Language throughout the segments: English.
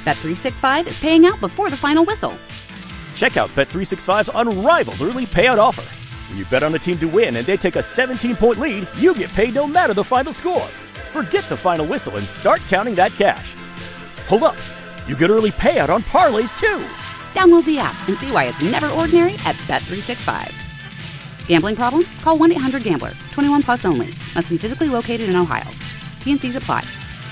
Bet365 is paying out before the final whistle. Check out Bet365's unrivaled early payout offer. When you bet on a team to win and they take a 17-point lead, you get paid no matter the final score. Forget the final whistle and start counting that cash. Hold up. You get early payout on parlays, too. Download the app and see why it's never ordinary at Bet365. Gambling problem? Call 1-800-GAMBLER. 21 plus only. Must be physically located in Ohio. T&Cs apply.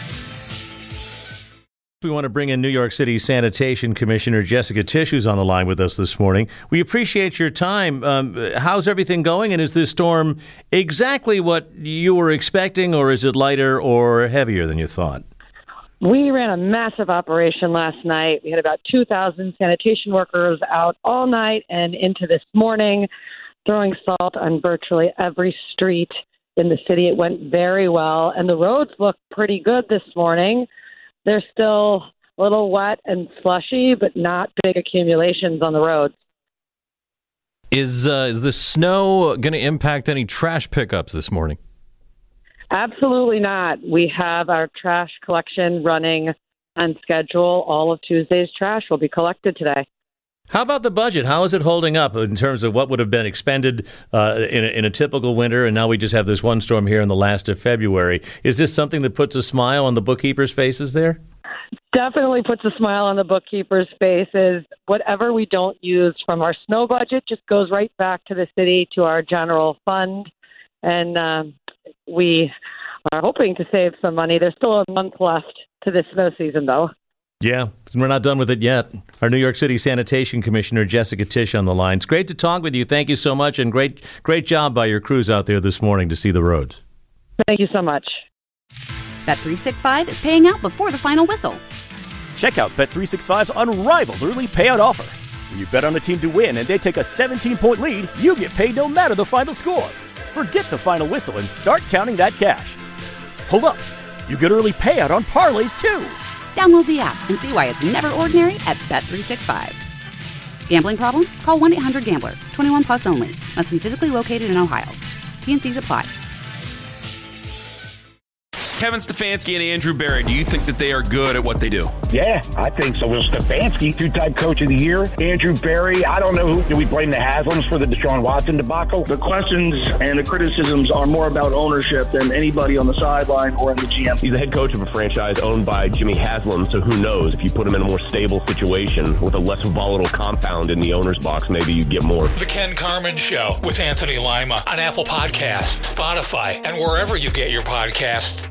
We want to bring in New York City Sanitation Commissioner Jessica Tisch, who's on the line with us this morning. We appreciate your time. How's everything going? And is this storm exactly what you were expecting, or is it lighter or heavier than you thought? We ran a massive operation last night. We had about 2,000 sanitation workers out all night and into this morning, throwing salt on virtually every street in the city. It went very well, and the roads look pretty good this morning. They're still a little wet and slushy, but not big accumulations on the roads. Is the snow going to impact any trash pickups this morning? Absolutely not. We have our trash collection running on schedule. All of Tuesday's trash will be collected today. How about the budget? How is it holding up in terms of what would have been expended in a typical winter, and now we just have this one storm here in the last of February? Is this something that puts a smile on the bookkeepers' faces there? Definitely puts a smile on the bookkeepers' faces. Whatever we don't use from our snow budget just goes right back to the city, to our general fund, and we are hoping to save some money. There's still a month left to this snow season, though. Yeah, we're not done with it yet. Our New York City Sanitation Commissioner, Jessica Tisch, on the line. It's great to talk with you. Thank you so much, and great job by your crews out there this morning to see the roads. Thank you so much. Bet365 is paying out before the final whistle. Check out Bet365's unrivaled early payout offer. When you bet on a team to win and they take a 17-point lead, you get paid no matter the final score. Forget the final whistle and start counting that cash. Hold up. You get early payout on parlays, too. Download the app and see why it's never ordinary at Bet365. Gambling problem? Call 1-800-GAMBLER. 21 plus only. Must be physically located in Ohio. T&Cs apply. Kevin Stefanski and Andrew Berry, do you think that they are good at what they do? Yeah, I think so. Will Stefanski, two-time coach of the year. Andrew Berry, I don't know who. Do we blame the Haslams for the Deshaun Watson debacle? The questions and the criticisms are more about ownership than anybody on the sideline or in the GM. He's the head coach of a franchise owned by Jimmy Haslam, so who knows? If you put him in a more stable situation with a less volatile compound in the owner's box, maybe you get more. The Ken Carman Show with Anthony Lima on Apple Podcasts, Spotify, and wherever you get your podcasts.